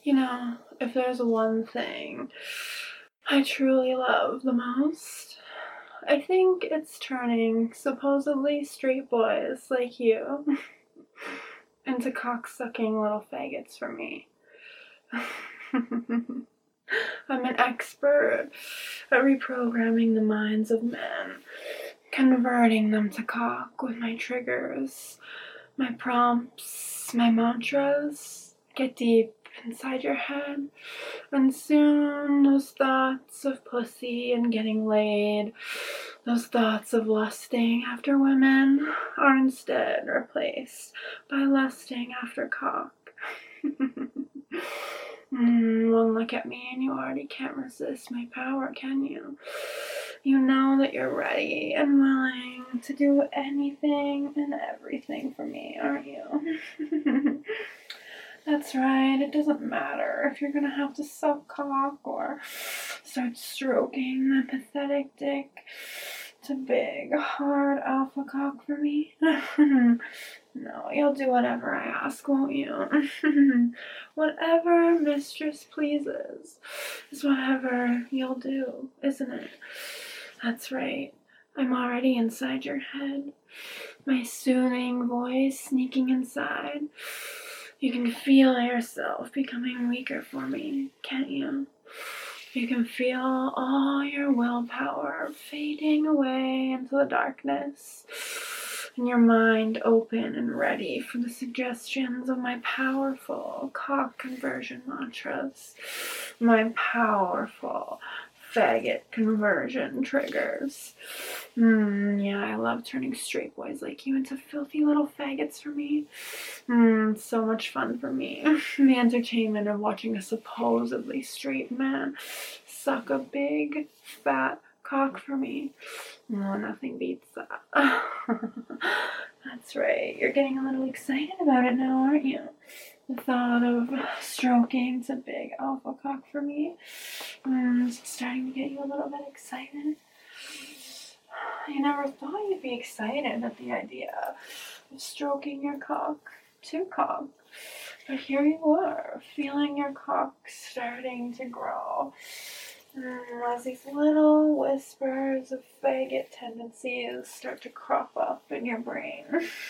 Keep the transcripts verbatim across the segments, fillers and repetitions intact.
You know, if there's one thing I truly love the most, I think it's turning supposedly straight boys like you into cock-sucking little faggots for me. I'm an expert at reprogramming the minds of men, converting them to cock with my triggers, my prompts, my mantras. Get deep inside your head, and soon those thoughts of pussy and getting laid, those thoughts of lusting after women, are instead replaced by lusting after cock. Mm, one look at me and you already can't resist my power, can you? You know that you're ready and willing to do anything and everything for me, aren't you? That's right, it doesn't matter if you're gonna have to suck cock or start stroking that pathetic dick to big, hard alpha cock for me. No, you'll do whatever I ask, won't you? Whatever mistress pleases is whatever you'll do, isn't it? That's right. I'm already inside your head. My soothing voice sneaking inside. You can feel yourself becoming weaker for me, can't you? You can feel all your willpower fading away into the darkness, and your mind open and ready for the suggestions of my powerful cock conversion mantras, my powerful faggot conversion triggers. Mm, yeah, I love turning straight boys like you into filthy little faggots for me. Mm, it's so much fun for me. The entertainment of watching a supposedly straight man suck a big, fat cock for me. Oh, nothing beats that. That's right. You're getting a little excited about it now, aren't you? The thought of stroking a big alpha cock for me mm, is starting to get you a little bit excited. I never thought you'd be excited at the idea of stroking your cock to cock. But here you are, feeling your cock starting to grow. Mm, as these little whispers of faggot tendencies start to crop up in your brain.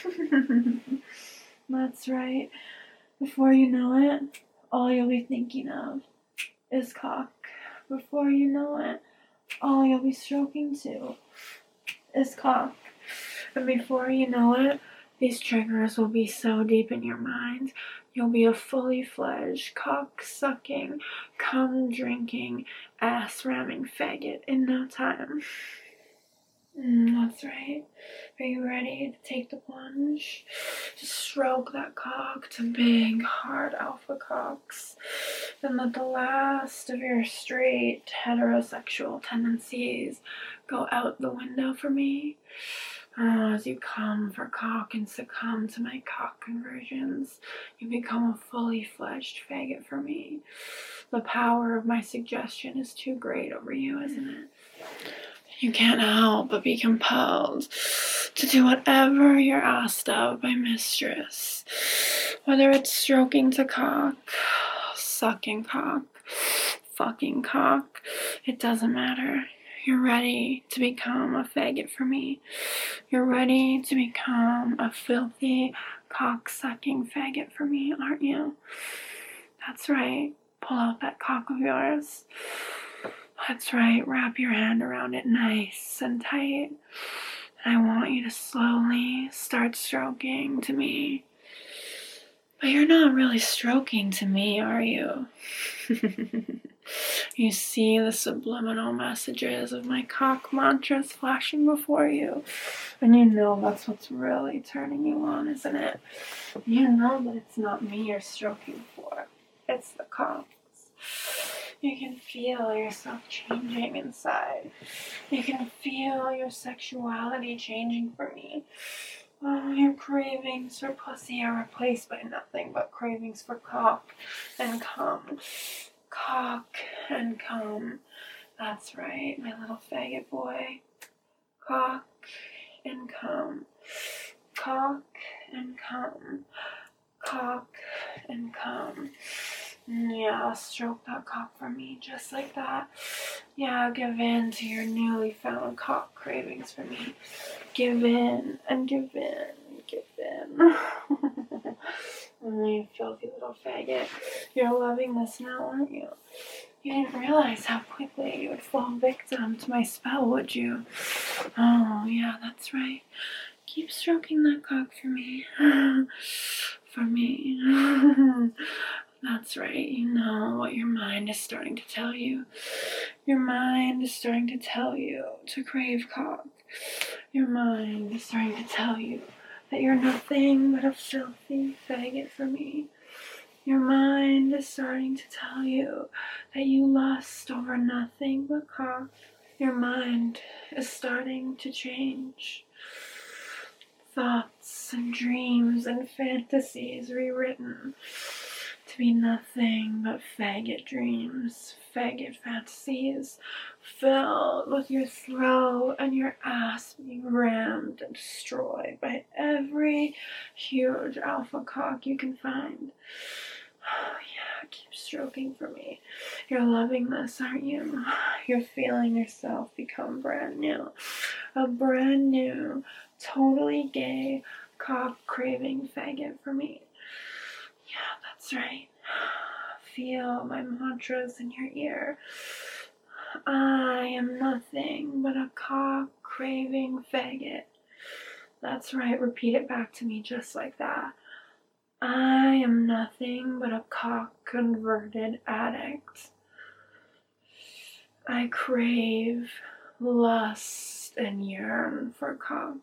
That's right. Before you know it, all you'll be thinking of is cock. Before you know it, all you'll be stroking to is cock. And before you know it, these triggers will be so deep in your mind, you'll be a fully fledged, cock-sucking, cum-drinking, ass-ramming faggot in no time. Mm, that's right. Are you ready to take the plunge? To stroke that cock to big, hard alpha cocks. And let the last of your straight, heterosexual tendencies go out the window for me? Oh, as you come for cock and succumb to my cock conversions, you become a fully fledged faggot for me. The power of my suggestion is too great over you, isn't it? You can't help but be compelled to do whatever you're asked of by mistress. Whether it's stroking to cock, sucking cock, fucking cock, it doesn't matter. You're ready to become a faggot for me. You're ready to become a filthy, cock-sucking faggot for me, aren't you? That's right. Pull out that cock of yours. That's right. Wrap your hand around it nice and tight. And I want you to slowly start stroking to me. But you're not really stroking to me, are you? You see the subliminal messages of my cock mantras flashing before you. And you know that's what's really turning you on, isn't it? You know that it's not me you're stroking for. It's the cocks. You can feel yourself changing inside. You can feel your sexuality changing for me. Oh, your cravings for pussy are replaced by nothing but cravings for cock and cum. Cock and cum. That's right, my little faggot boy. Cock and cum. Cock and cum. Cock and cum. Yeah, stroke that cock for me, just like that. Yeah, give in to your newly found cock cravings for me. Give in and give in, give in. Oh, you filthy little faggot. You're loving this now, aren't you? You didn't realize how quickly you would fall victim to my spell, would you? Oh, yeah, that's right. Keep stroking that cock for me. For me. That's right. You know what your mind is starting to tell you. Your mind is starting to tell you to crave cock. Your mind is starting to tell you that you're nothing but a filthy faggot for me. Your mind is starting to tell you that you lust over nothing but cock. Your mind is starting to change. Thoughts and dreams and fantasies rewritten to be nothing but faggot dreams, faggot fantasies, filled with your throat and your ass being rammed and destroyed by every huge alpha cock you can find. Oh yeah, keep stroking for me. You're loving this, aren't you? You're feeling yourself become brand new. A brand new, totally gay, cock-craving faggot for me. Yeah, that's right. Feel my mantras in your ear. I am nothing but a cock-craving faggot. That's right, repeat it back to me just like that. I am nothing but a cock-converted addict. I crave, lust, and yearn for cock.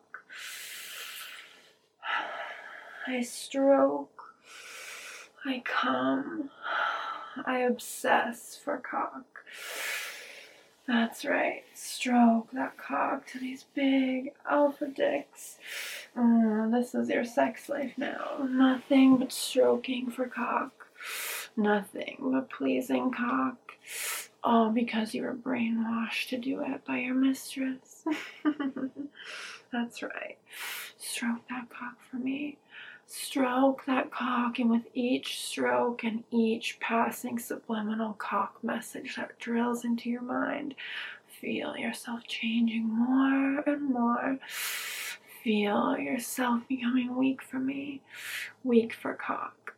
I stroke, I come, I obsess for cock. That's right, stroke that cock to these big alpha dicks. Mm, this is your sex life now. Nothing but stroking for cock. Nothing but pleasing cock. All because you were brainwashed to do it by your mistress. That's right. Stroke that cock for me. Stroke that cock, and with each stroke and each passing subliminal cock message that drills into your mind, feel yourself changing more and more. Feel yourself becoming weak for me. Weak for cock.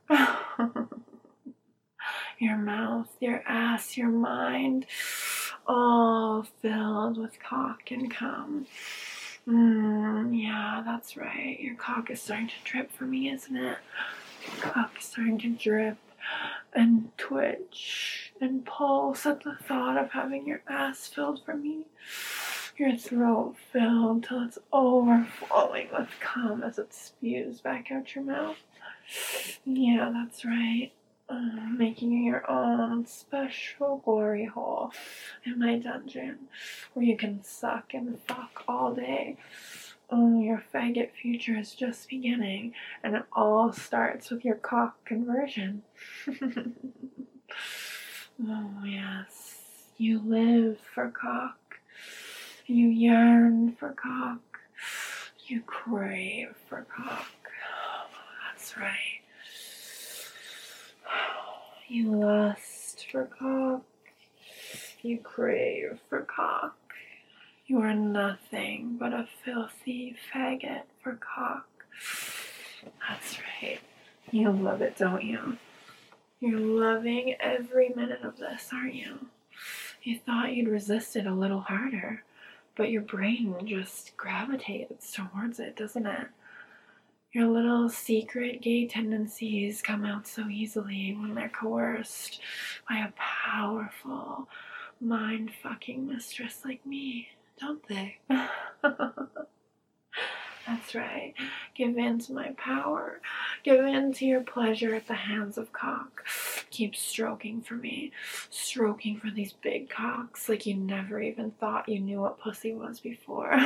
Your mouth, your ass, your mind, all filled with cock and cum. Mm, yeah, that's right. Your cock is starting to drip for me, isn't it? Your cock is starting to drip and twitch and pulse at the thought of having your ass filled for me. Your throat filled till it's overflowing with cum as it spews back out your mouth. Yeah, that's right. Uh, making you your own special glory hole in my dungeon where you can suck and fuck all day. Oh, your faggot future is just beginning, and it all starts with your cock conversion. Oh, yes. You live for cock. You yearn for cock. You crave for cock. That's right. You lust for cock. You crave for cock. You are nothing but a filthy faggot for cock. That's right. You love it, don't you? You're loving every minute of this, aren't you? You thought you'd resist it a little harder, but your brain just gravitates towards it, doesn't it? Your little secret gay tendencies come out so easily when they're coerced by a powerful, mind-fucking mistress like me, don't they? That's right. Give in to my power. Give in to your pleasure at the hands of cock. Keep stroking for me. Stroking for these big cocks like you never even thought you knew what pussy was before.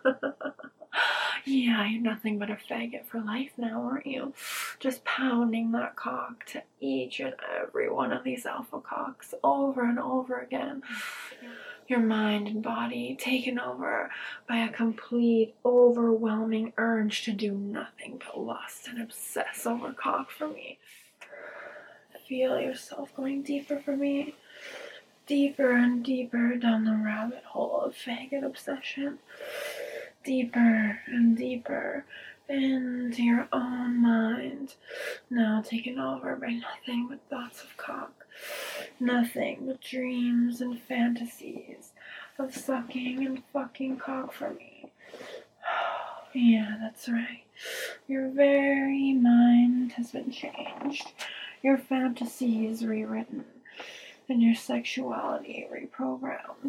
Yeah, you're nothing but a faggot for life now, aren't you? Just pounding that cock to each and every one of these alpha cocks over and over again. Your mind and body taken over by a complete, overwhelming urge to do nothing but lust and obsess over cock for me. feel yourself going deeper for me. Deeper and deeper down the rabbit hole of faggot obsession. Deeper and deeper into your own mind. Now taken over by nothing but thoughts of cock. Nothing but dreams and fantasies of sucking and fucking cock for me. Yeah, that's right. Your very mind has been changed. Your fantasies rewritten. And your sexuality reprogrammed.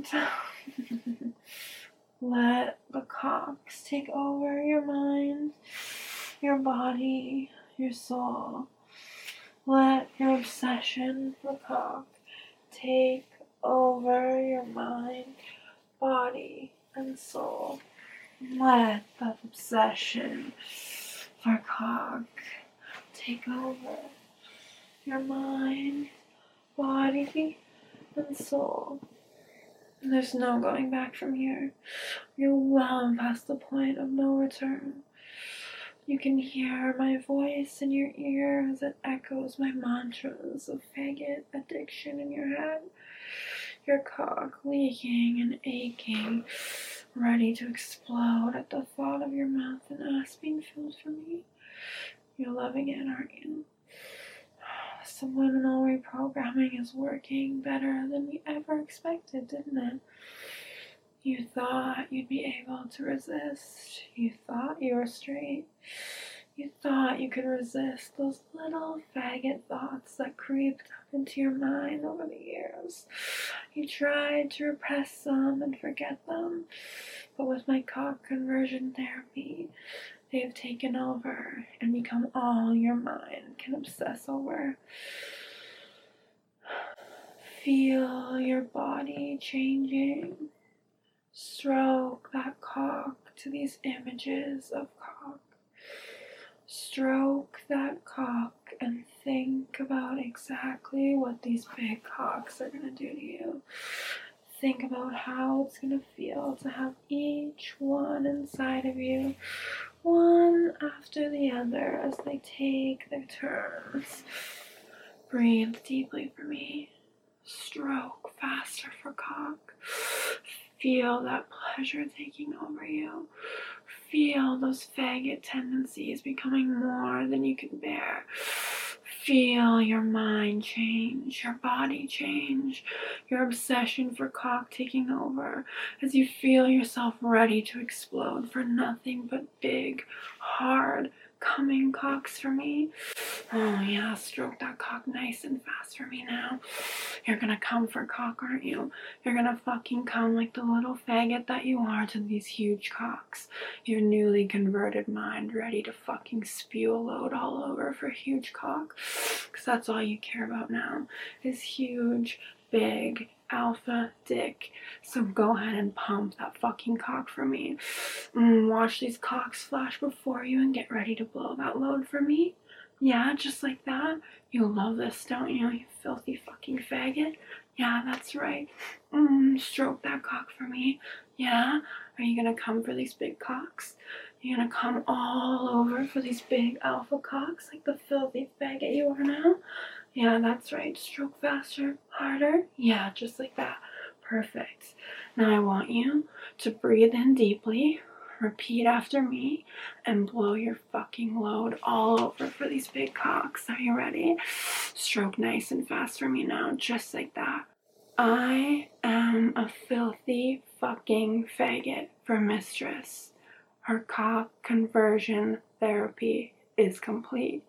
Let the cocks take over your mind, your body, your soul. Let your obsession for cock take over your mind, body, and soul. Let the obsession for cock take over your mind, body, and soul. There's no going back from here. You're well past the point of no return. You can hear my voice in your ear as it echoes my mantras of faggot addiction in your head. Your cock leaking and aching, ready to explode at the thought of your mouth and ass being filled for me. You're loving it, aren't you? Subliminal reprogramming is working better than we ever expected, didn't it? You thought you'd be able to resist. You thought you were straight. You thought you could resist those little faggot thoughts that creeped up into your mind over the years. You tried to repress them and forget them, but with my cock conversion therapy, they have taken over and become all your mind can obsess over. Feel your body changing. Stroke that cock to these images of cock. Stroke that cock and think about exactly what these big cocks are going to do to you. Think about how it's going to feel to have each one inside of you, one after the other as they take their turns. Breathe deeply for me. Stroke faster for cock. Feel that pleasure taking over you. Feel those faggot tendencies becoming more than you can bear. Feel your mind change, your body change, your obsession for cock taking over as you feel yourself ready to explode for nothing but big, hard, coming cocks for me. Oh yeah, stroke that cock nice and fast for me now. You're gonna come for cock, aren't you? You're gonna fucking come like the little faggot that you are to these huge cocks. Your newly converted mind ready to fucking spew a load all over for huge cock. Cause that's all you care about now is huge, big, alpha dick. So go ahead and pump that fucking cock for me. Mm, watch these cocks flash before you and get ready to blow that load for me. Yeah, just like that. You love this, don't you, you filthy fucking faggot? Yeah, that's right. Mm, stroke that cock for me. Yeah? Are you gonna come for these big cocks? You're gonna come all over for these big alpha cocks like the filthy faggot you are now? Yeah, that's right. Stroke faster, harder. Yeah, just like that. Perfect. Now I want you to breathe in deeply, repeat after me, and blow your fucking load all over for these big cocks. Are you ready? Stroke nice and fast for me now, just like that. I am a filthy fucking faggot for Mistress. Her cock conversion therapy is complete.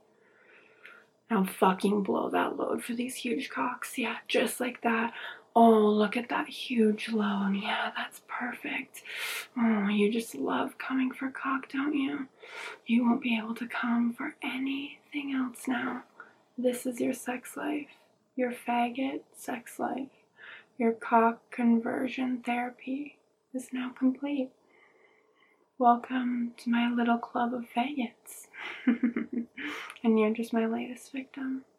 Now fucking blow that load for these huge cocks. Yeah, just like that. Oh, look at that huge load. Yeah, that's perfect. Oh, you just love coming for cock, don't you? You won't be able to come for anything else now. This is your sex life. Your faggot sex life. Your cock conversion therapy is now complete. Welcome to my little club of faggots. And you're just my latest victim.